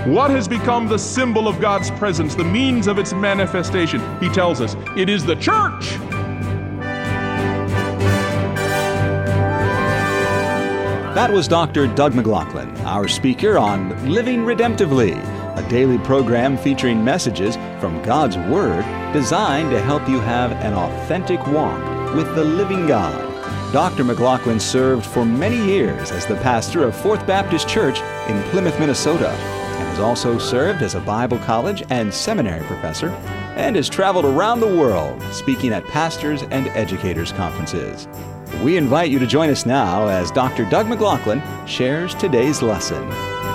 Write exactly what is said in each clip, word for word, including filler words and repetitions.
What has become the symbol of God's presence, the means of its manifestation? He tells us it is the church. That was Doctor Doug McLaughlin, our speaker on Living Redemptively, a daily program featuring messages from God's Word designed to help you have an authentic walk with the living God. Doctor McLaughlin served for many years as the pastor of Fourth Baptist Church in Plymouth, Minnesota, and has also served as a Bible college and seminary professor, and has traveled around the world speaking at pastors' and educators' conferences. We invite you to join us now as Doctor Doug McLaughlin shares today's lesson.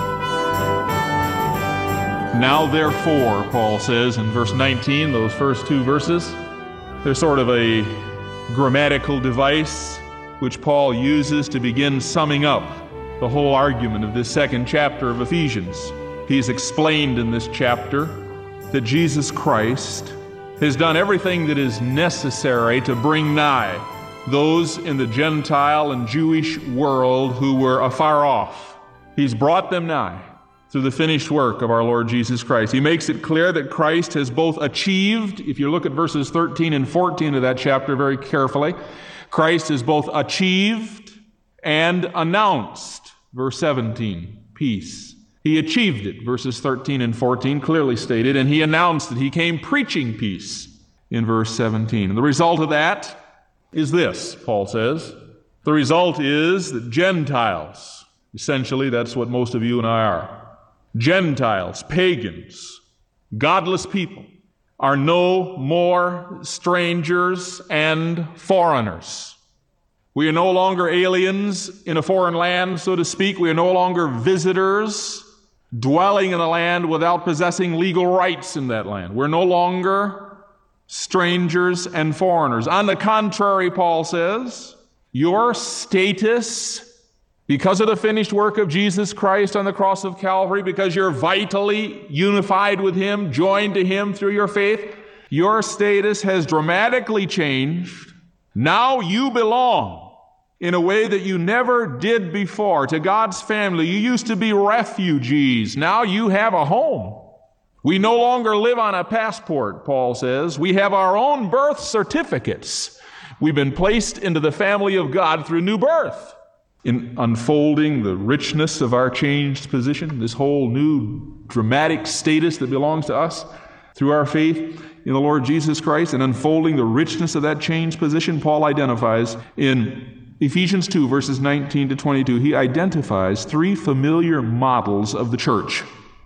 Now therefore, Paul says in verse nineteen, those first two verses, there's sort of a grammatical device which Paul uses to begin summing up the whole argument of this second chapter of Ephesians. He's explained in this chapter that Jesus Christ has done everything that is necessary to bring nigh those in the Gentile and Jewish world who were afar off. He's brought them nigh through the finished work of our Lord Jesus Christ. He makes it clear that Christ has both achieved, if you look at verses thirteen and fourteen of that chapter very carefully, Christ has both achieved and announced, verse seventeen, peace. He achieved it, verses thirteen and fourteen clearly stated, and he announced that he came preaching peace in verse seventeen. And the result of that is this, Paul says. The result is that Gentiles, essentially that's what most of you and I are, Gentiles, pagans, godless people, are no more strangers and foreigners. We are no longer aliens in a foreign land, so to speak. We are no longer visitors dwelling in a land without possessing legal rights in that land. We're no longer strangers and foreigners. On the contrary, Paul says, your status, because of the finished work of Jesus Christ on the cross of Calvary, because you're vitally unified with Him, joined to Him through your faith, your status has dramatically changed. Now you belong in a way that you never did before to God's family. You used to be refugees. Now you have a home. We no longer live on a passport, Paul says. We have our own birth certificates. We've been placed into the family of God through new birth. In unfolding the richness of our changed position, this whole new dramatic status that belongs to us through our faith in the Lord Jesus Christ, and unfolding the richness of that changed position, Paul identifies in Ephesians two, verses nineteen to twenty-two, he identifies three familiar models of the church,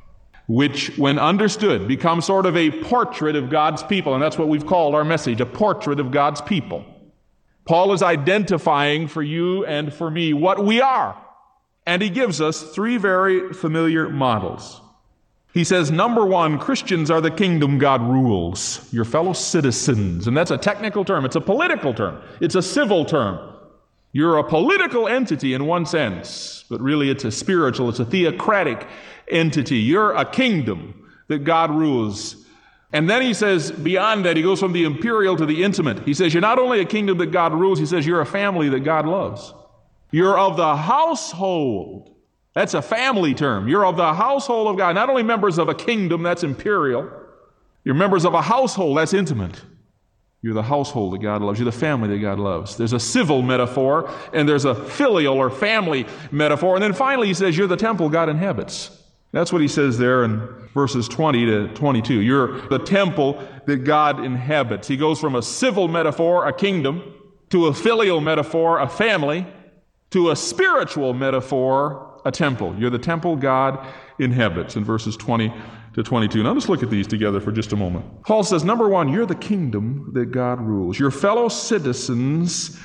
which, when understood, become sort of a portrait of God's people. And that's what we've called our message, a portrait of God's people. Paul is identifying for you and for me what we are. And he gives us three very familiar models. He says, number one, Christians are the kingdom God rules, your fellow citizens. And that's a technical term. It's a political term. It's a civil term. You're a political entity in one sense, but really it's a spiritual, it's a theocratic entity. You're a kingdom that God rules. And then he says, beyond that, he goes from the imperial to the intimate. He says, you're not only a kingdom that God rules, he says, you're a family that God loves. You're of the household. That's a family term. You're of the household of God. Not only members of a kingdom, that's imperial. You're members of a household, that's intimate. You're the household that God loves. You're the family that God loves. There's a civil metaphor, and there's a filial or family metaphor. And then finally, he says, you're the temple God inhabits. That's what he says there in verses twenty to twenty-two. You're the temple that God inhabits. He goes from a civil metaphor, a kingdom, to a filial metaphor, a family, to a spiritual metaphor, a temple. You're the temple God inhabits in verses twenty to twenty-two. Now let's look at these together for just a moment. Paul says, number one, you're the kingdom that God rules. You're fellow citizens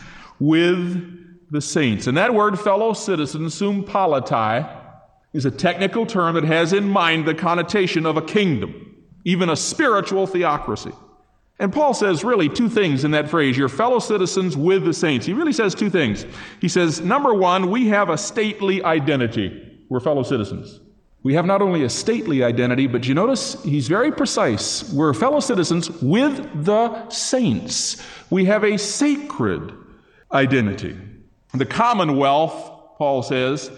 with the saints. And that word fellow citizens, sum politai, is a technical term that has in mind the connotation of a kingdom, even a spiritual theocracy. And Paul says really two things in that phrase, your fellow citizens with the saints. He really says two things. He says, number one, we have a stately identity. We're fellow citizens. We have not only a stately identity, but you notice he's very precise. We're fellow citizens with the saints. We have a sacred identity. The commonwealth, Paul says,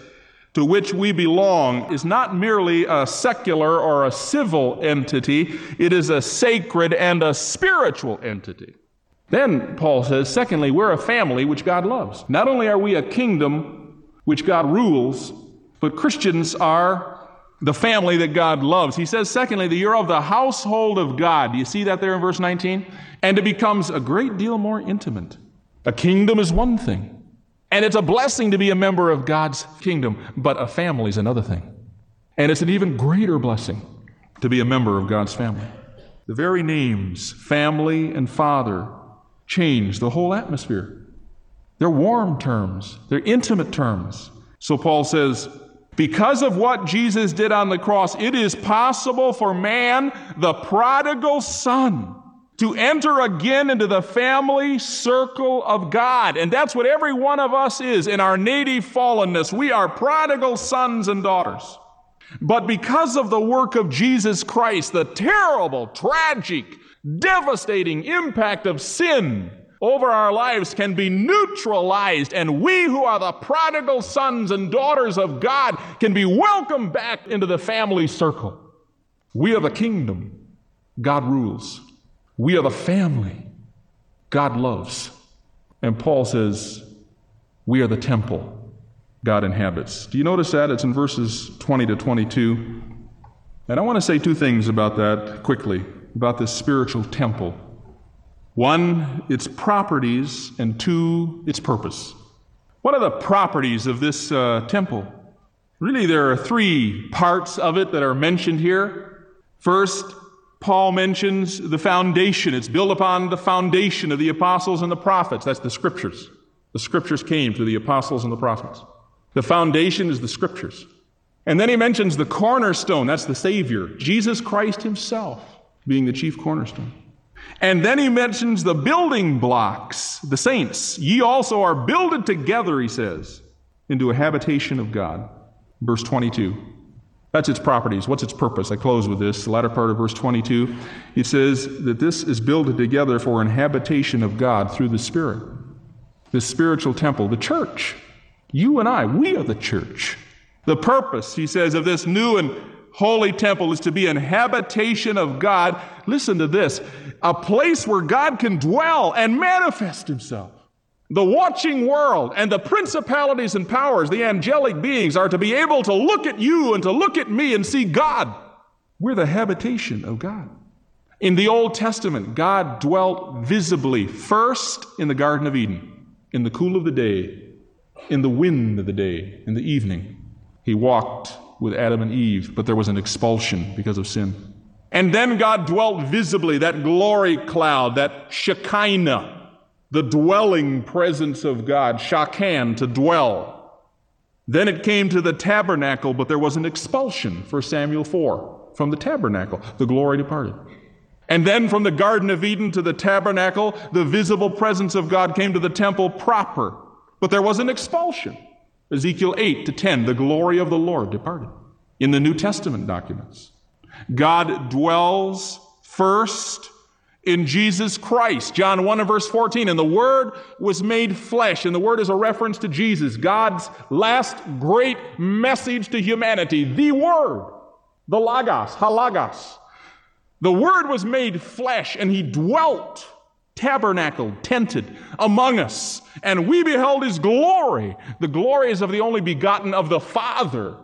to which we belong is not merely a secular or a civil entity, it is a sacred and a spiritual entity. Then Paul says, secondly, we're a family which God loves. Not only are we a kingdom which God rules, but Christians are the family that God loves. He says, secondly, that you're of the household of God. Do you see that there in verse nineteen? And it becomes a great deal more intimate. A kingdom is one thing, and it's a blessing to be a member of God's kingdom, but a family is another thing. And it's an even greater blessing to be a member of God's family. The very names, family and father, change the whole atmosphere. They're warm terms. They're intimate terms. So Paul says, because of what Jesus did on the cross, it is possible for man, the prodigal son, to enter again into the family circle of God. And that's what every one of us is in our native fallenness. We are prodigal sons and daughters. But because of the work of Jesus Christ, the terrible, tragic, devastating impact of sin over our lives can be neutralized, and we who are the prodigal sons and daughters of God can be welcomed back into the family circle. We are the kingdom. God rules. We are the family God loves. And Paul says, we are the temple God inhabits. Do you notice that? It's in verses twenty to twenty-two. And I want to say two things about that quickly, about this spiritual temple. One, its properties, and two, its purpose. What are the properties of this uh, temple? Really, there are three parts of it that are mentioned here. First, Paul mentions the foundation. It's built upon the foundation of the apostles and the prophets. That's the Scriptures. The Scriptures came through the apostles and the prophets. The foundation is the Scriptures. And then he mentions the cornerstone. That's the Savior, Jesus Christ himself, being the chief cornerstone. And then he mentions the building blocks, the saints. Ye also are builded together, he says, into a habitation of God. Verse twenty-two. That's its properties. What's its purpose? I close with this. The latter part of verse twenty-two. It says that this is builded together for an habitation of God through the Spirit. The spiritual temple, the church. You and I, we are the church. The purpose, he says, of this new and holy temple is to be an habitation of God. Listen to this. A place where God can dwell and manifest himself. The watching world and the principalities and powers, the angelic beings, are to be able to look at you and to look at me and see God. We're the habitation of God. In the Old Testament, God dwelt visibly first in the Garden of Eden, in the cool of the day, in the wind of the day, in the evening. He walked with Adam and Eve, but there was an expulsion because of sin. And then God dwelt visibly, that glory cloud, that Shekinah, the dwelling presence of God, shakan, to dwell. Then it came to the tabernacle, but there was an expulsion, First Samuel four, from the tabernacle. The glory departed. And then from the Garden of Eden to the tabernacle, the visible presence of God came to the temple proper, but there was an expulsion. Ezekiel eight to ten, the glory of the Lord departed. In the New Testament documents, God dwells first in Jesus Christ. John one and verse fourteen, and the Word was made flesh. And the Word is a reference to Jesus, God's last great message to humanity. The Word, the Logos, Halagos. The Word was made flesh, and He dwelt, tabernacled, tented among us. And we beheld His glory. The glory is of the only begotten of the Father,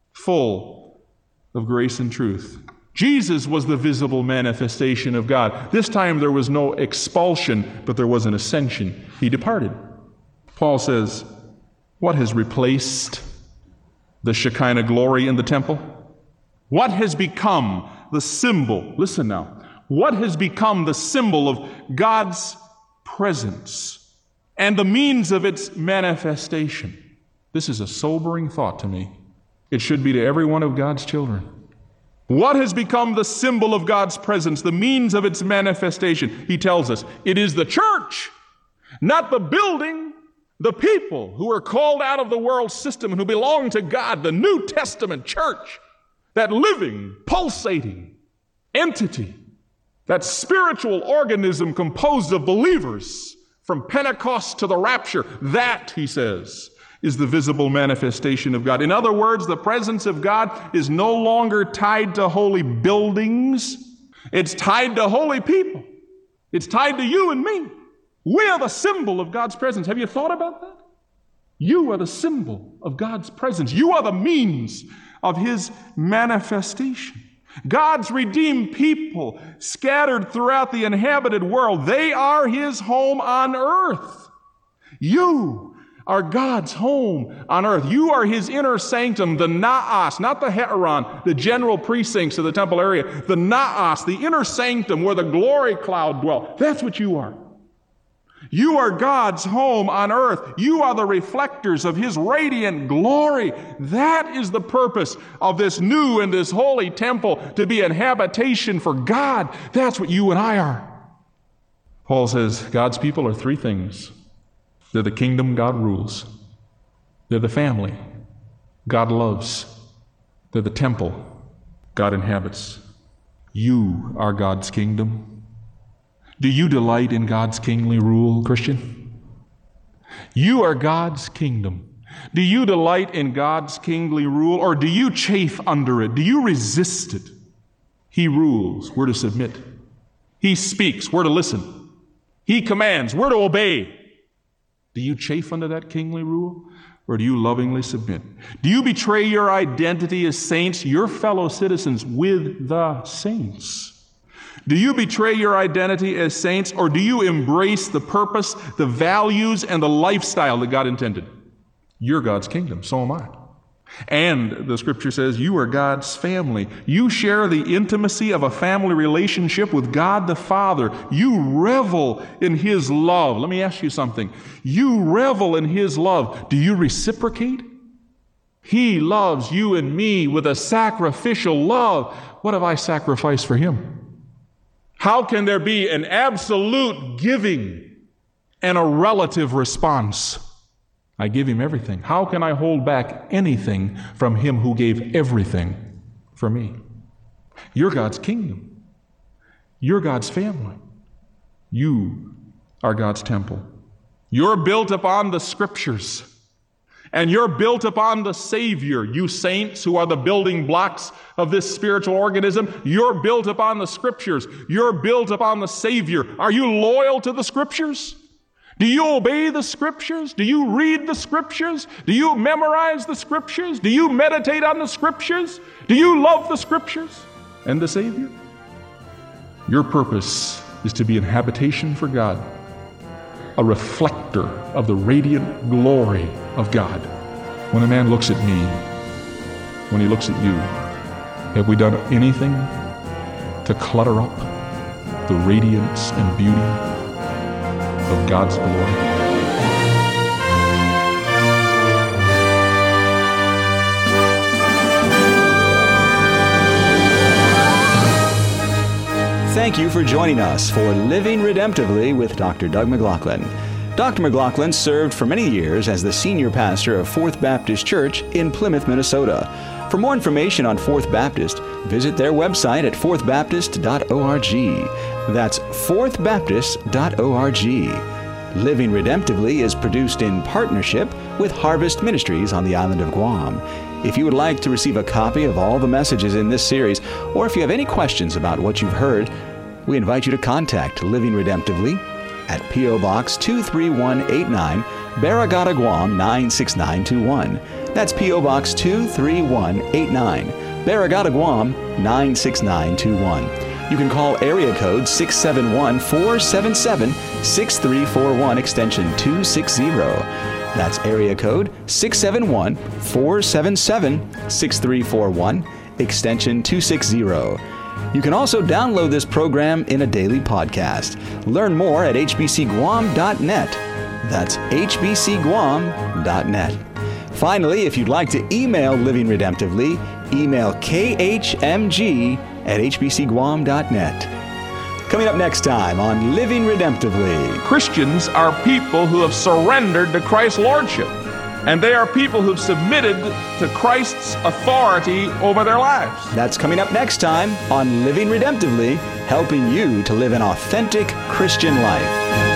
full of grace and truth. Jesus was the visible manifestation of God. This time there was no expulsion, but there was an ascension. He departed. Paul says, what has replaced the Shekinah glory in the temple? What has become the symbol? Listen now. What has become the symbol of God's presence and the means of its manifestation? This is a sobering thought to me. It should be to every one of God's children. What has become the symbol of God's presence, the means of its manifestation? He tells us it is the church, not the building, the people who are called out of the world system and who belong to God, the New Testament church, that living, pulsating entity, that spiritual organism composed of believers from Pentecost to the rapture. That, he says, is the visible manifestation of God. In other words, the presence of God is no longer tied to holy buildings. It's tied to holy people. It's tied to you and me. We are the symbol of God's presence. Have you thought about that? You are the symbol of God's presence. You are the means of His manifestation. God's redeemed people scattered throughout the inhabited world, they are His home on earth. You are God's home on earth. You are His inner sanctum, the naos, not the heteron, the general precincts of the temple area, the naos, the inner sanctum where the glory cloud dwells. That's what you are. You are God's home on earth. You are the reflectors of His radiant glory. That is the purpose of this new and this holy temple, to be an habitation for God. That's what you and I are. Paul says God's people are three things. They're the kingdom God rules. They're the family God loves. They're the temple God inhabits. You are God's kingdom. Do you delight in God's kingly rule, Christian? You are God's kingdom. Do you delight in God's kingly rule, or do you chafe under it? Do you resist it? He rules. We're to submit. He speaks. We're to listen. He commands. We're to obey. Do you chafe under that kingly rule, or do you lovingly submit? Do you betray your identity as saints, your fellow citizens with the saints? Do you betray your identity as saints, or do you embrace the purpose, the values, and the lifestyle that God intended? You're God's kingdom, so am I. And the Scripture says you are God's family. You share the intimacy of a family relationship with God the Father. You revel in His love. Let me ask you something. You revel in His love. Do you reciprocate? He loves you and me with a sacrificial love. What have I sacrificed for Him? How can there be an absolute giving and a relative response? I give Him everything. How can I hold back anything from Him who gave everything for me? You're God's kingdom. You're God's family. You are God's temple. You're built upon the Scriptures, and you're built upon the Savior. You saints who are the building blocks of this spiritual organism, you're built upon the Scriptures. You're built upon the Savior. Are you loyal to the Scriptures? Do you obey the Scriptures? Do you read the Scriptures? Do you memorize the Scriptures? Do you meditate on the Scriptures? Do you love the Scriptures and the Savior? Your purpose is to be an habitation for God, a reflector of the radiant glory of God. When a man looks at me, when he looks at you, have we done anything to clutter up the radiance and beauty of God's glory? Thank you for joining us for Living Redemptively with Doctor Doug McLaughlin. Doctor McLaughlin served for many years as the senior pastor of Fourth Baptist Church in Plymouth, Minnesota. For more information on Fourth Baptist, visit their website at fourth baptist dot org. That's fourth baptist dot org. Living Redemptively is produced in partnership with Harvest Ministries on the island of Guam. If you would like to receive a copy of all the messages in this series, or if you have any questions about what you've heard, we invite you to contact Living Redemptively at P O. Box two three one eight nine, Barragata, Guam nine six nine two one. That's P O. Box two three one eight nine, Barragata, Guam nine six nine two one. You can call area code six seven one, four seven seven, six three four one, extension two sixty. That's area code six seven one, four seven seven, six three four one, extension two sixty. You can also download this program in a daily podcast. Learn more at h b c guam dot net. That's h b c guam dot net. Finally, if you'd like to email Living Redemptively, email k h m g at h b c guam dot net. Coming up next time on Living Redemptively. Christians are people who have surrendered to Christ's lordship, and they are people who've submitted to Christ's authority over their lives. That's coming up next time on Living Redemptively, helping you to live an authentic Christian life.